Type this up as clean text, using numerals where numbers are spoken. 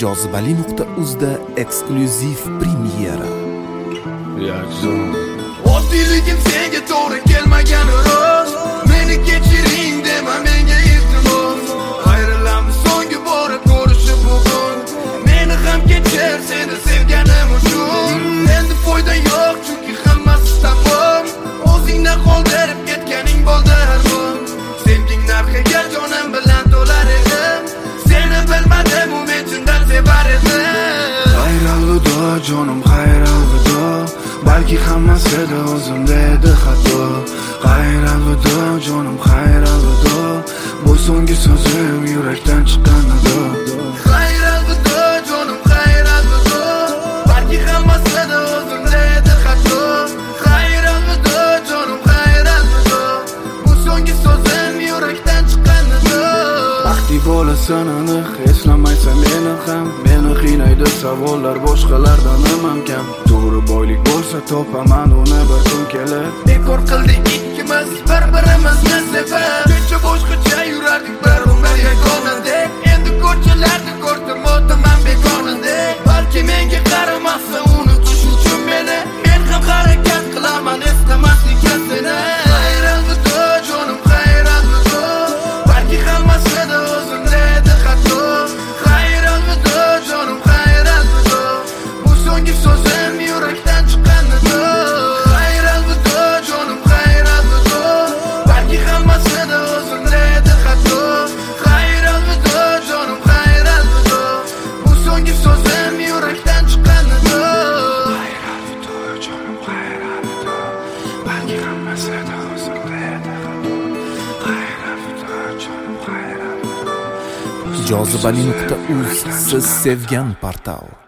Jozibali.uzda eksklyuziv premyera. Oddiyligim senga to'g'ri kelmagani rost. Meni kechiring dema menga iltimos. Ayrilamiz so'nggi bora ko'rishib bugun. Meni ham kechir, seni sevganim uchun. Endi foyda yo'q chunki hammasi tamom. O'zingdan qoldirib ketganing bo'ldi armon. Sevging narxiga jonim bilan to'lar edim. Seni bilmadim, u men chindan sevar edim. Xayr alvido jonim, xayr alvido. Balki hammasida o'zimda edi xato. Xayr alvido jonim, xayr alvido. Bu so'nggi so'zim yurakdan chiqqan edi. Xayr alvido jonim, xayr alvido. Balki hammasida o'zimda edi xato. Xayr alvido jonim, xayr alvido. Bu so'nggi so'zim yurakdan chiqqan edi. Baxtli bo'lasan aniq, eslamaysan meni ham. Meni qiynaydi savollar boshqalardan nimam kam. To'g'ri boylik bo'lsa topaman uni bir kun kelib. Bekor qildik ikkimiz bir-birimizni sevib. Kecha boshqacha yurardik bir umr yagonadek. Endi ko'chalarda ko'rdim o'taman begonadek. Balki menga qaramasa unutish uchun meni. Men ham harakat qilaman eslamaslikka seni. Xayr alvido jonim, xayr alvido. Balki hammasida o'zimda edi xato. Xayr alvido jonim, xayr alvido. Bu so'nggi so'zim yurakdan chiqqan edi. Xayr alvido jonim, xayr alvido. Balki hammasida o'zimda edi xato. Xayr alvido jonim, xayr alvido. Bu so'nggi so'zim yurakdan chiqqan edi. Xayr alvido jonim, xayr alvido. Balki hammasida o'zimda edi xato. Xayr alvido jonim, xayr alvido. Jozibali.uz siz sevgan portal.